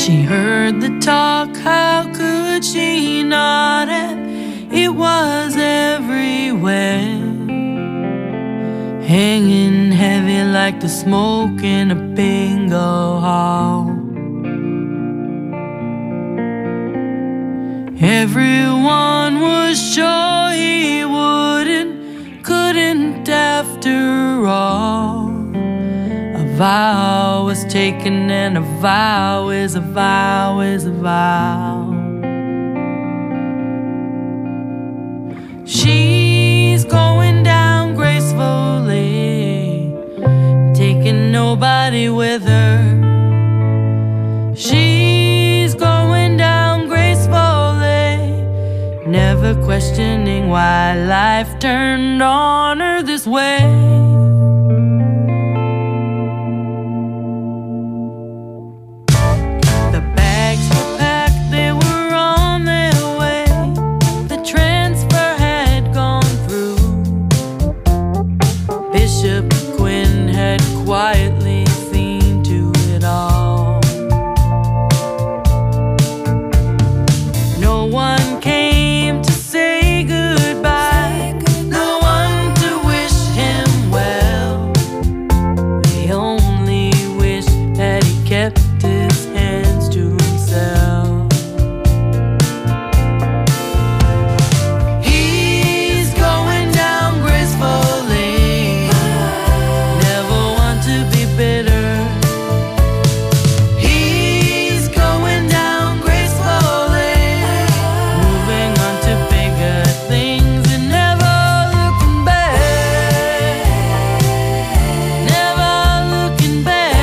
She heard the talk, how could she not have? It was everywhere, hanging heavy like the smoke in a bingo hall. Everyone was sure he couldn't after all. A vow was taken, and a vow is a vow is a vow. She's going down gracefully, taking nobody with her. She's going down gracefully, never questioning why life turned on her this way. Quietly seen to it all. No one came to say goodbye, no one to wish him well. They only wish that he kept his hands to himself. He's going down gracefully, bitter. He's going down gracefully, moving on to bigger things and never looking back, never looking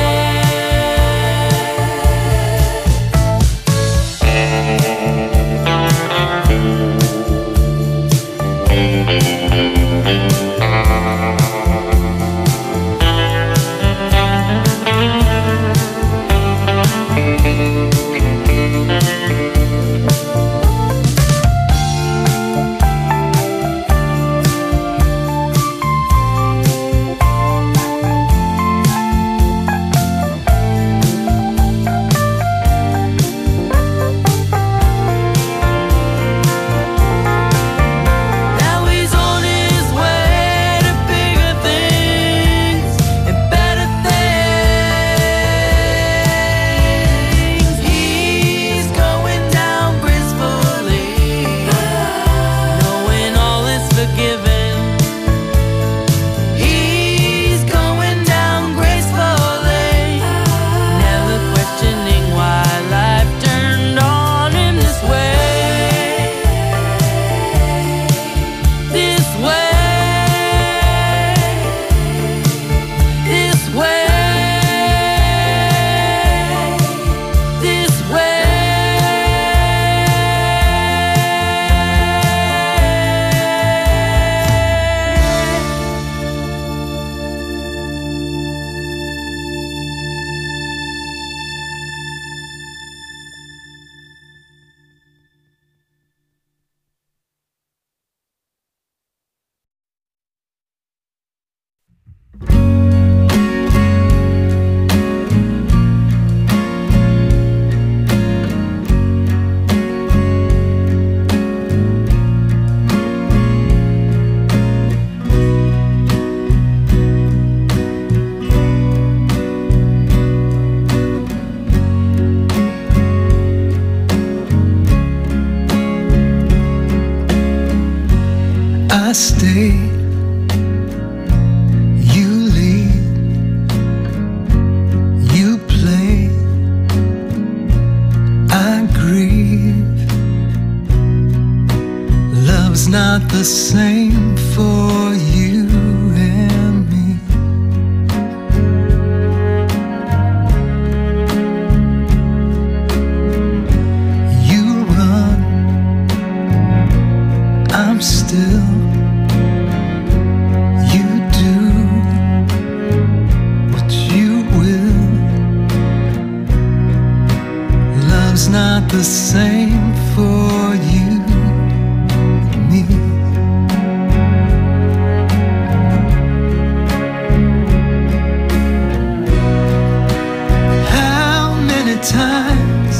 I stay, you lead, you play, I grieve. Love's not the same for you and me. You run, I'm still. Not the same for you and me. How many times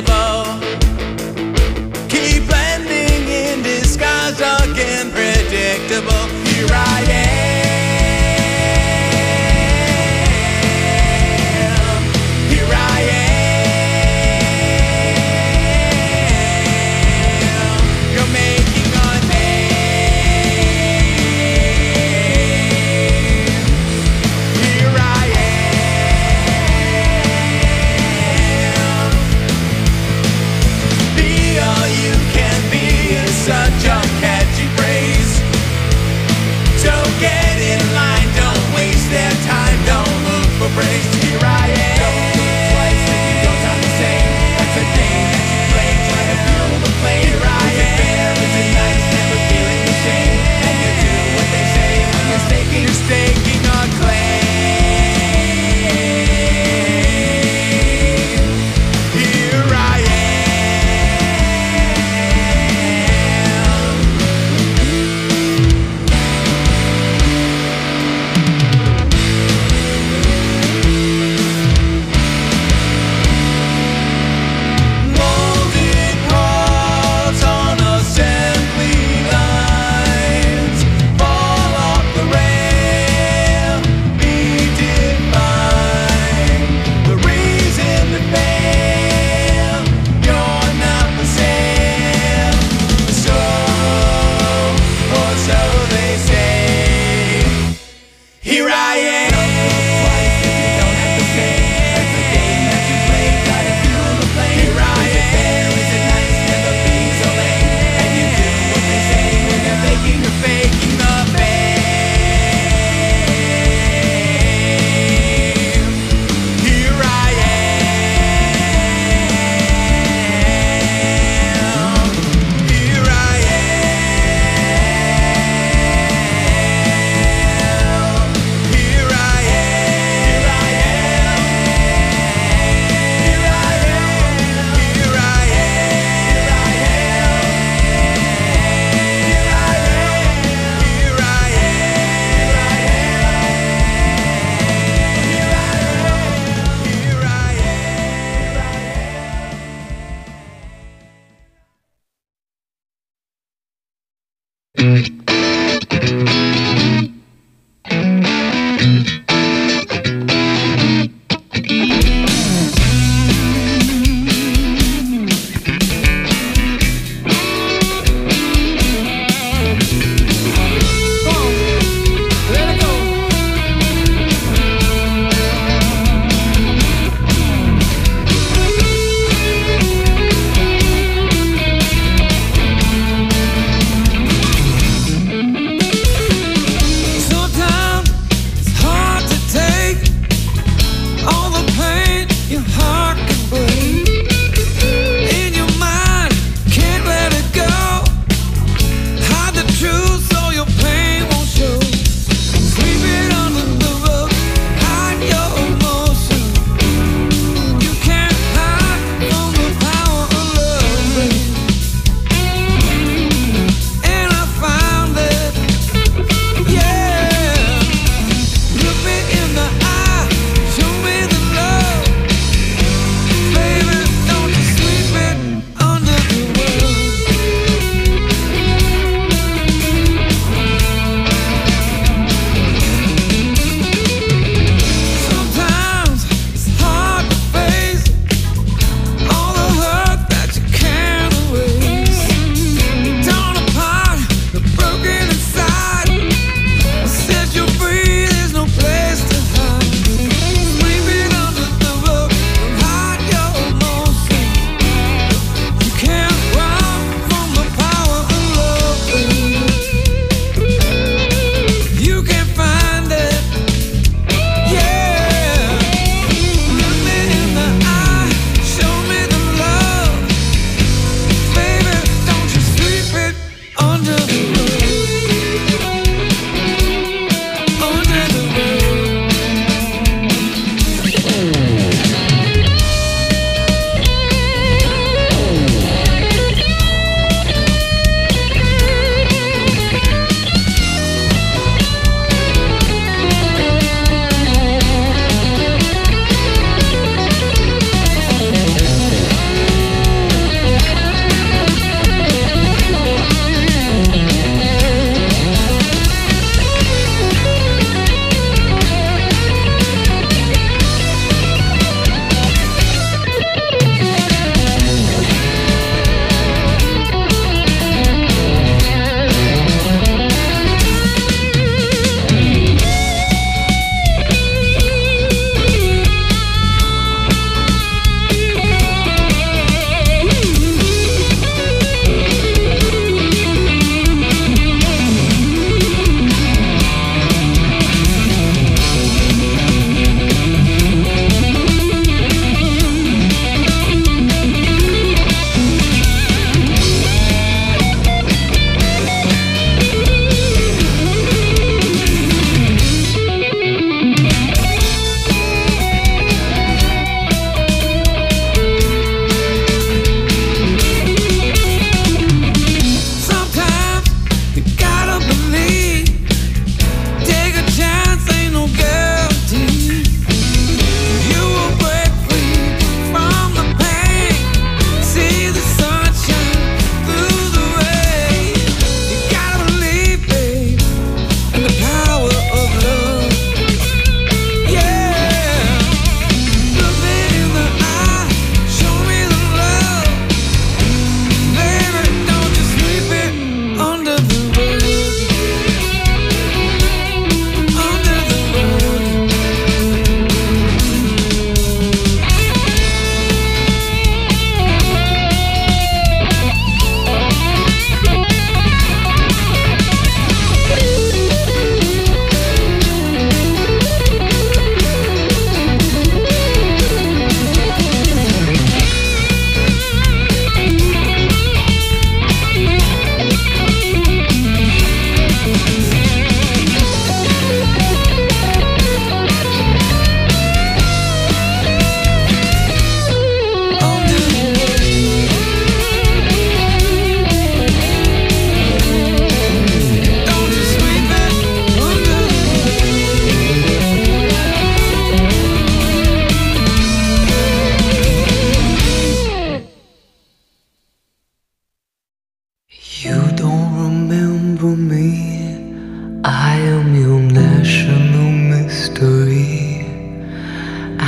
invisible. Keep blending in disguise, dark and predictable. Here I am. Here I am. You're making a name. Here I am. Be all you can be is such a catchy phrase. So get in line, don't waste their time, don't look for praise. Here I am. Don't look twice if you don't sound the same. That's a game that you play, try to fuel the flame. Here I am. Fair is it nice, never feeling the shame. And you do what they say when you're staking a claim. Here I am. Molded parts on assembly lines fall off the rail, be defined. The reason to fail, you're not for sale. So, or so they say. Here I am. Don't have to say that's the game that you play. Try to fuel the flame. Here I am. Is it nice never being so lame? And you do what they say when they're faking. You're faking the fame. Here I am. Here I am. Here I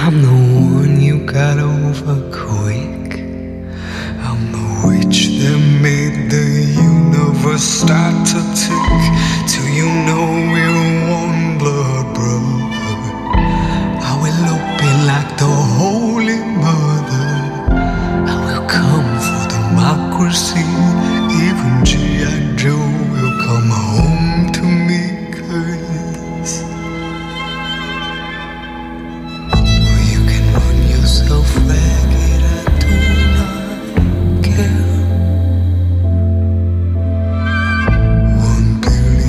I'm the one you got over quick. I'm the witch that made the universe start to tick. Till you know we're one blood brother. I will be like the Holy Mother. I will come for democracy. Even G.I. Joe will come home to me, 'cause you can run yourself ragged, I do not care. 1 billion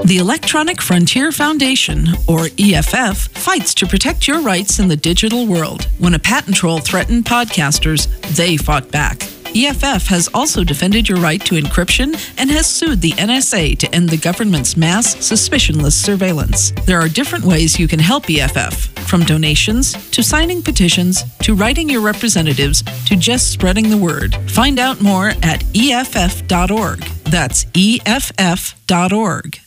The Electronic Frontier Foundation, or EFF, fights to protect your rights in the digital world. When a patent troll threatened podcasters, they fought back. EFF has also defended your right to encryption and has sued the NSA to end the government's mass, suspicionless surveillance. There are different ways you can help EFF, from donations to signing petitions to writing your representatives to just spreading the word. Find out more at EFF.org. That's EFF.org.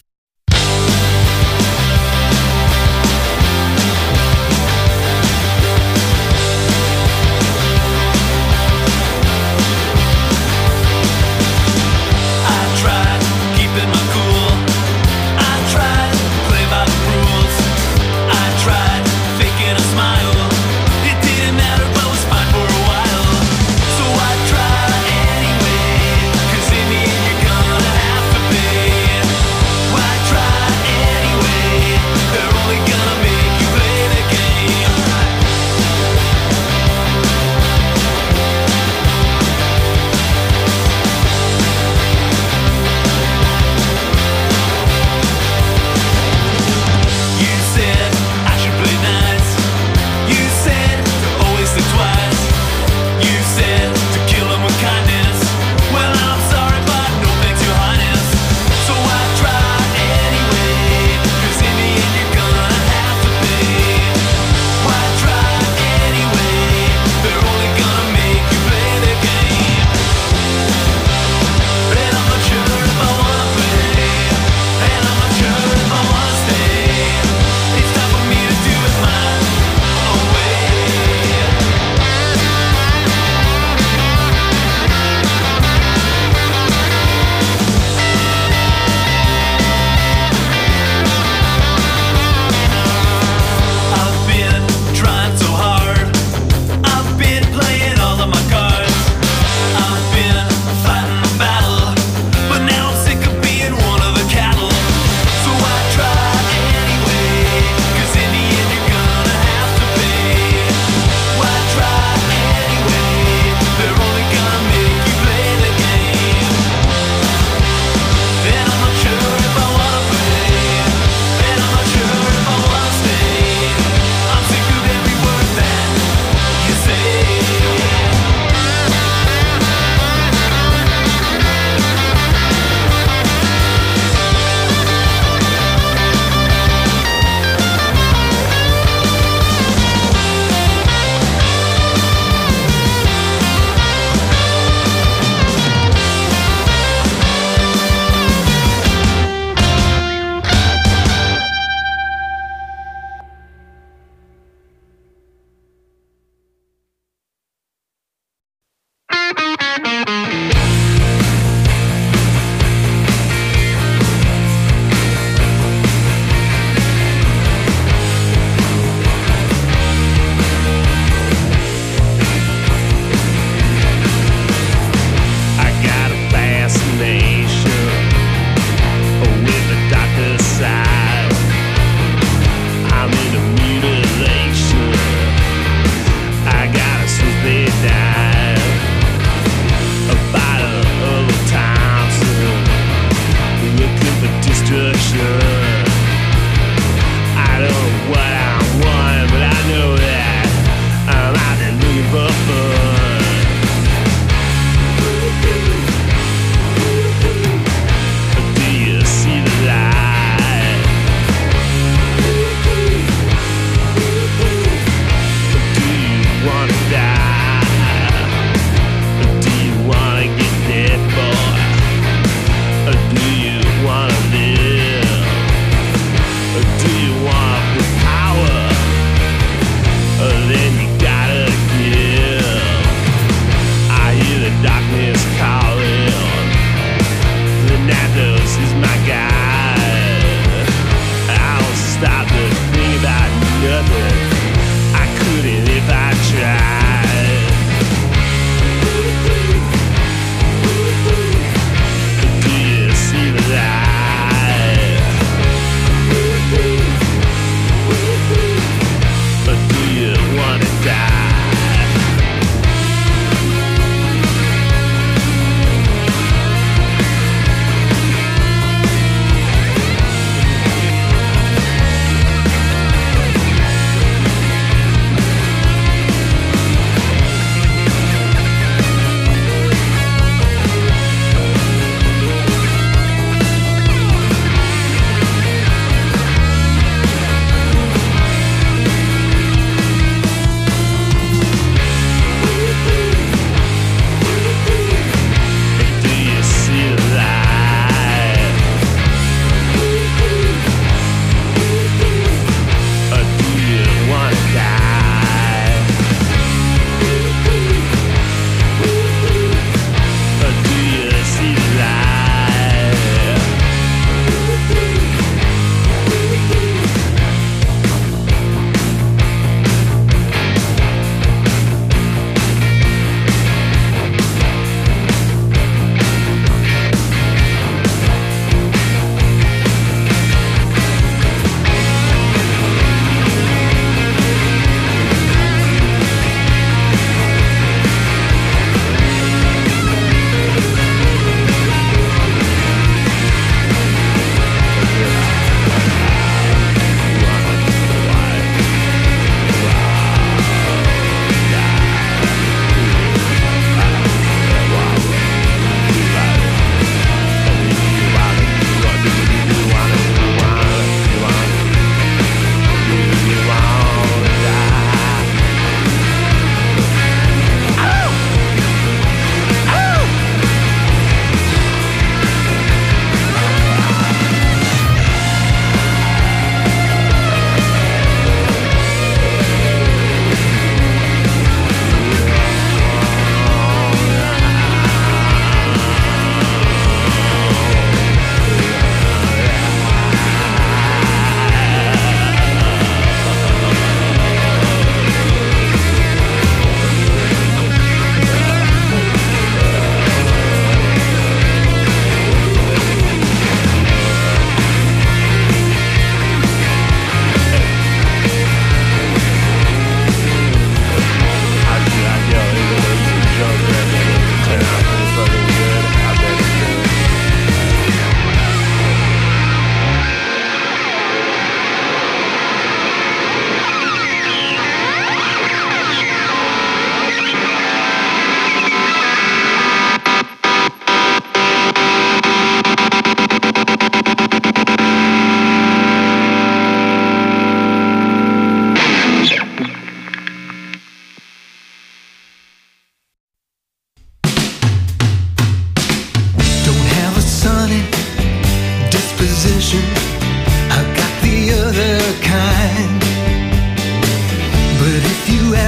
Anyway, 'cause in the end you're gonna have to pay.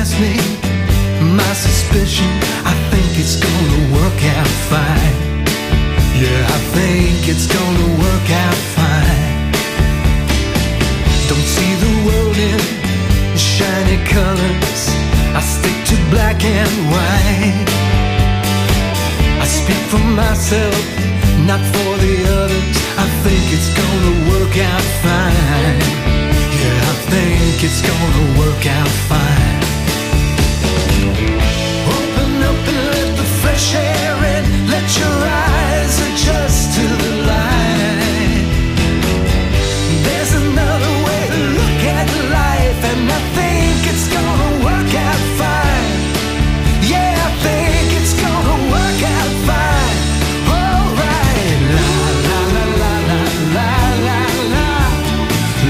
ask me my suspicion, I think it's gonna work out fine. Yeah, I think it's gonna work out fine. Don't see the world in shiny colors, I stick to black and white. I speak for myself, not for the others. I think it's gonna work out fine. Yeah, I think it's gonna work out fine. Open up and let the fresh air in. Let your eyes adjust to the light. There's another way to look at life, and I think it's gonna work out fine. Yeah, I think it's gonna work out fine. Alright, la la la la la la la la.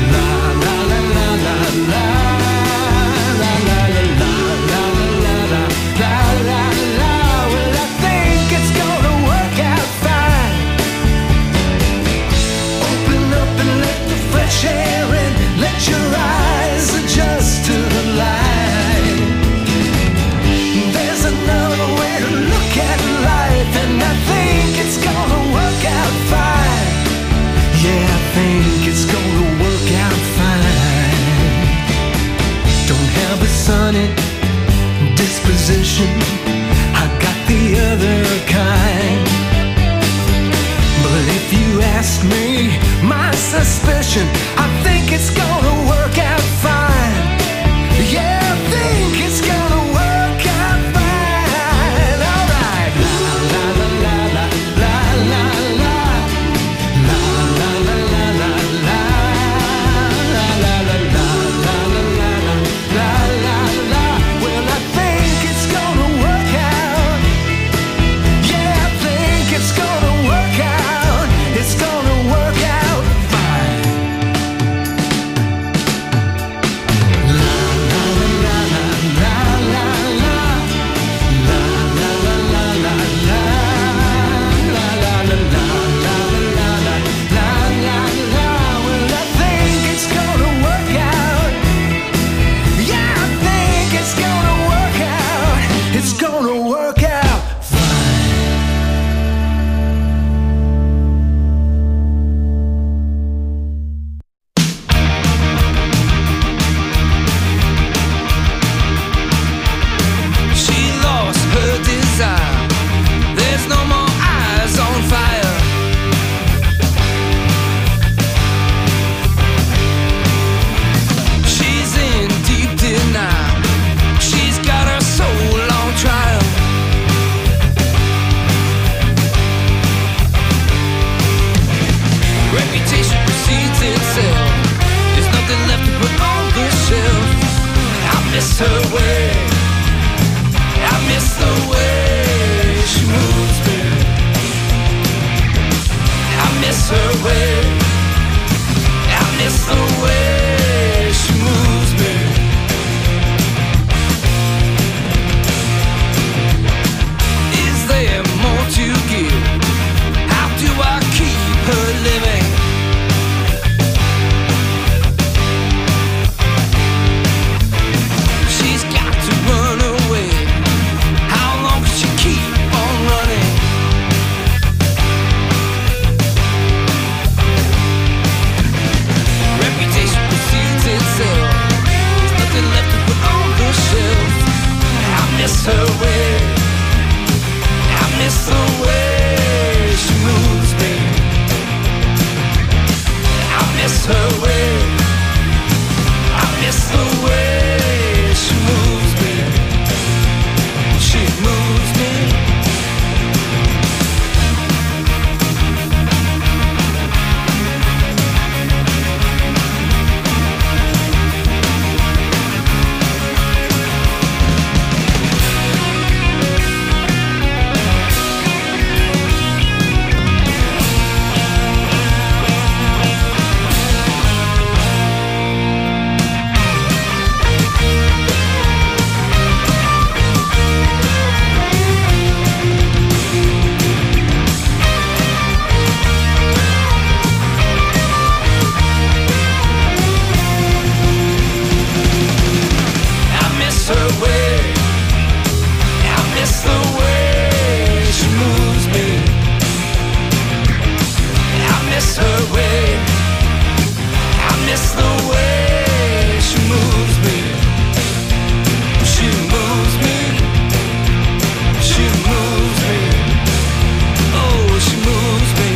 It's the way she moves me. She moves me. She moves me. Oh, she moves me.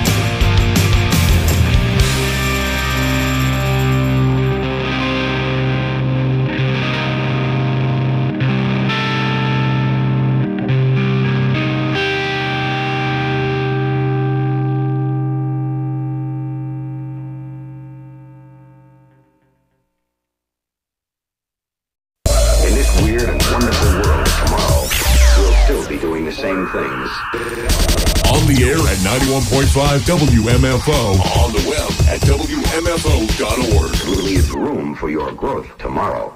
In this weird and wonderful world of tomorrow, we'll still be doing the same things. On the air at 91.5 WMFO. On the web at WMFO.org. We'll leave room for your growth tomorrow.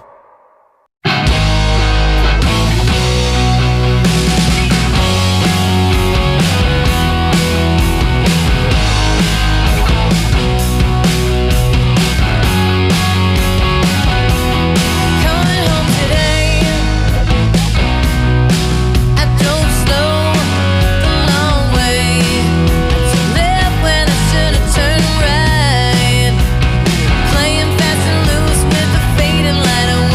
Coming home today, I drove slow the long way. To live when I should have turned right. Playing fast and loose with the fading light.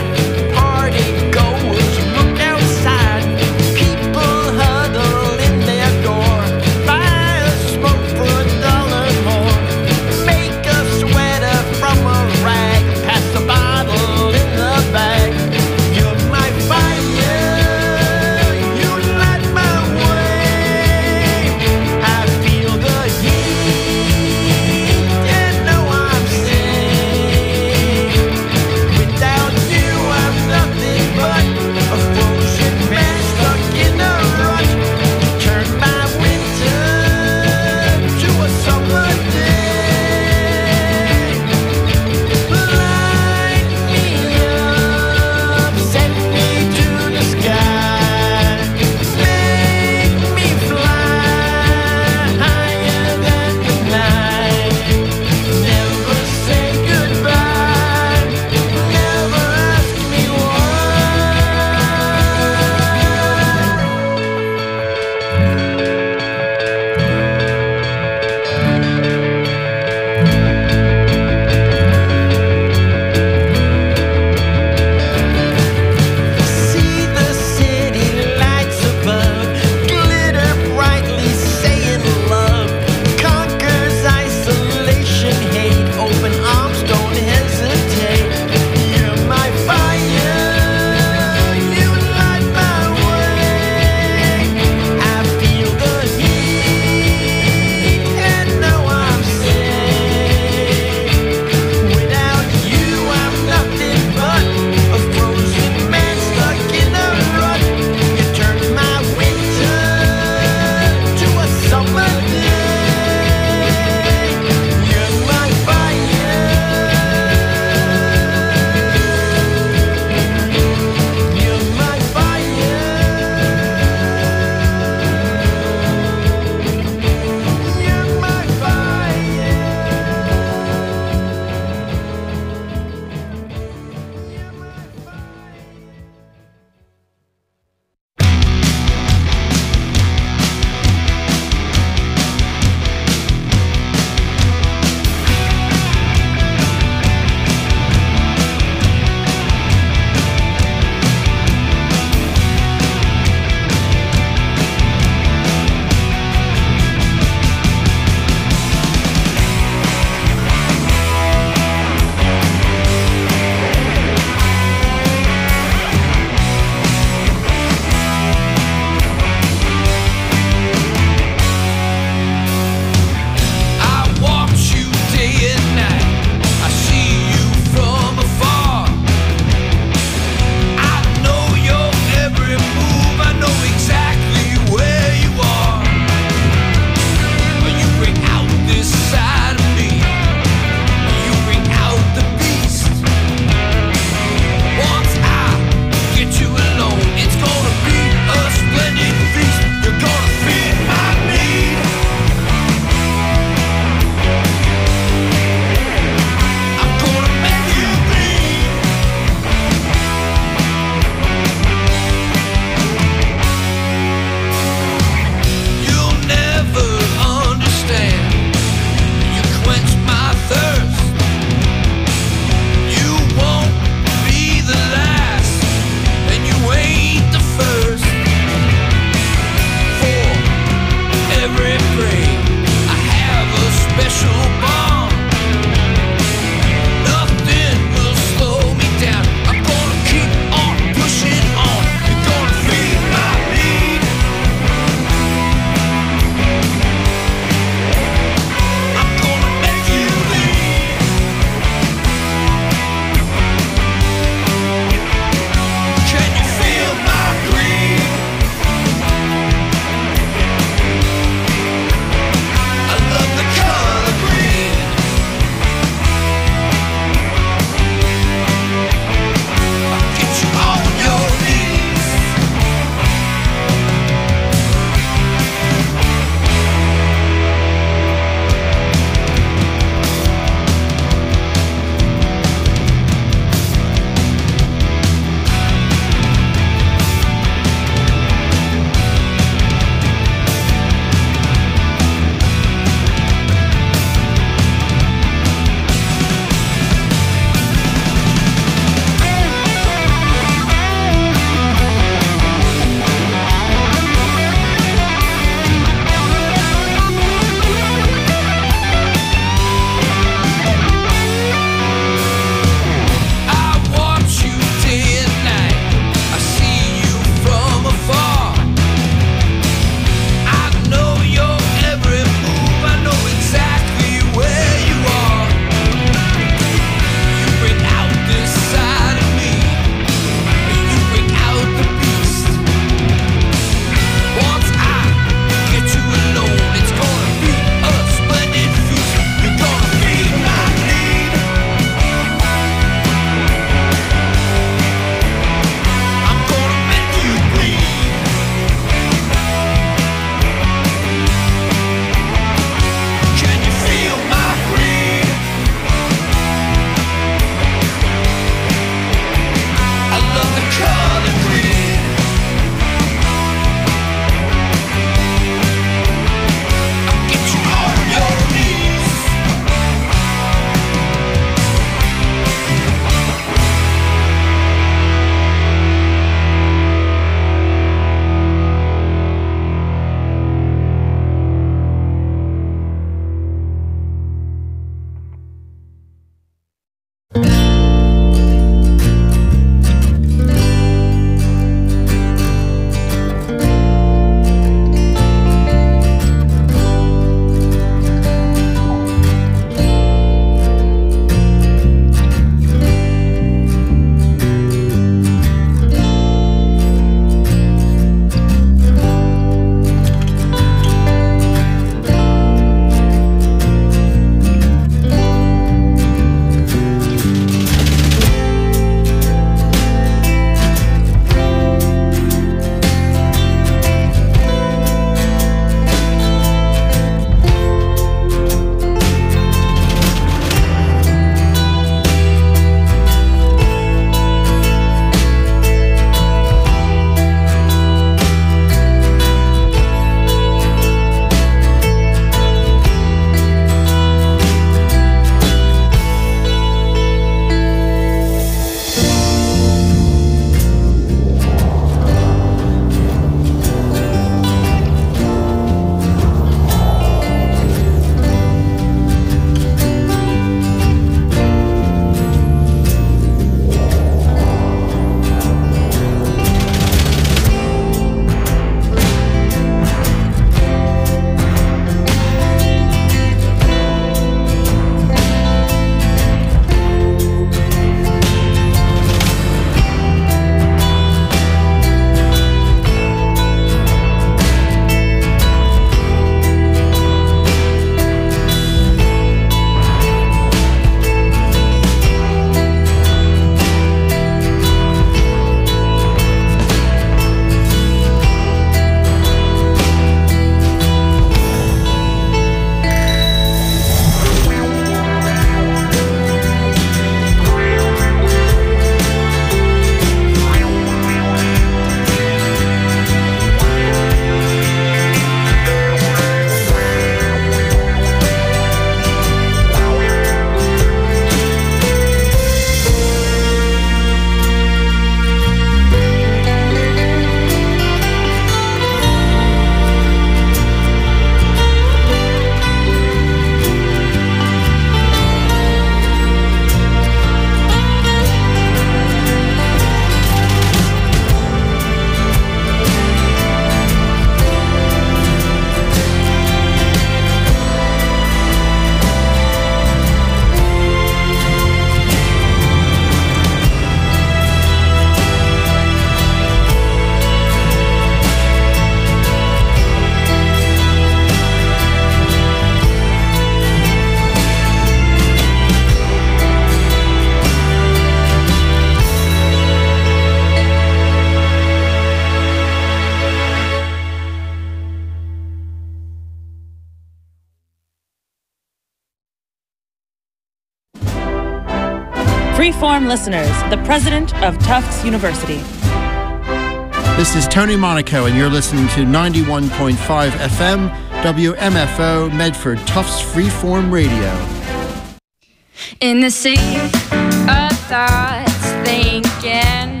Freeform listeners, the president of Tufts University. This is Tony Monaco, and you're listening to 91.5 FM, WMFO, Medford, Tufts Freeform Radio. In the sea of thoughts, thinking,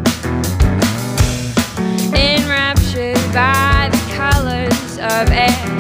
enraptured by the colors of air.